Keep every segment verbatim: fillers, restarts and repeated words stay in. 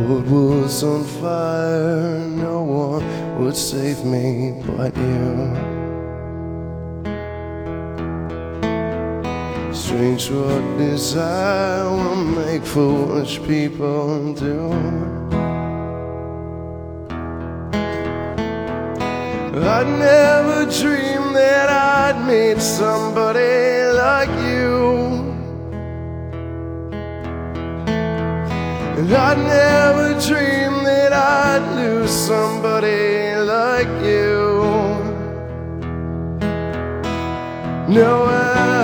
world was on fire, no one would save me but you. Strange what desire will make foolish people do. I'd never dreamed that I'd meet somebody like you. And I'd never dreamed that I'd lose somebody like you. No, I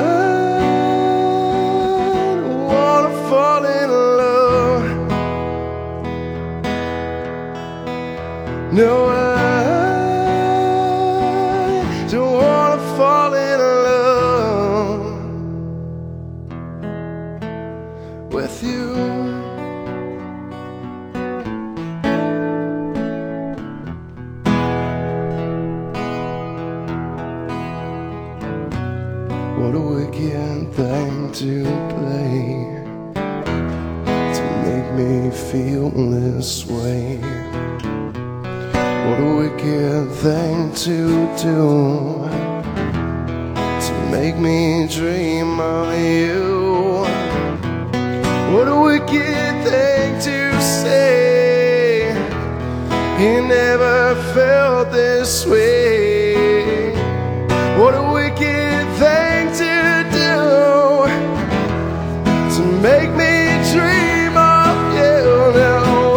don't wanna fall in love. No, I don't wanna fall in love with you. What a wicked thing to play, to make me feel this way. What a wicked thing to do, to make me dream of you. What a wicked thing to say, you never felt this way. What a wicked thing to do, to make me dream of you. Now I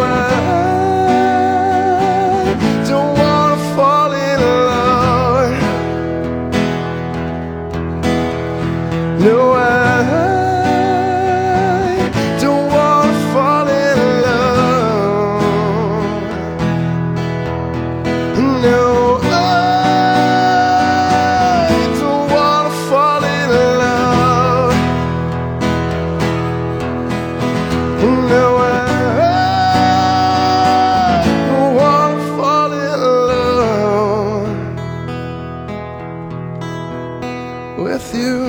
don't wanna fall in love. No, I don't wanna fall in love. No, no, I don't wanna fall in love with you.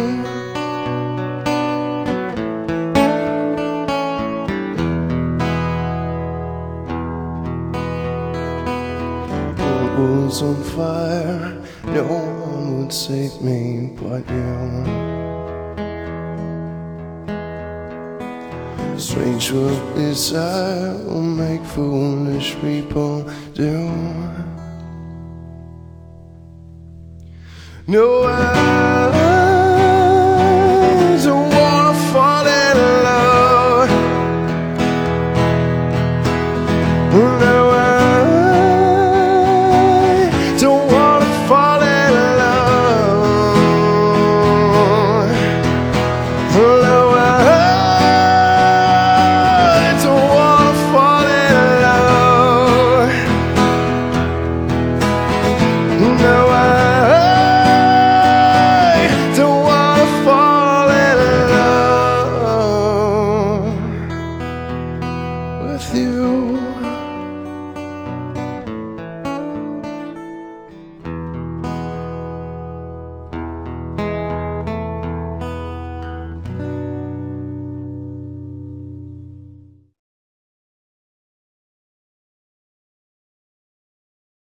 The world's on fire, no one would save me but you. Strange what desire will make foolish people do. No, I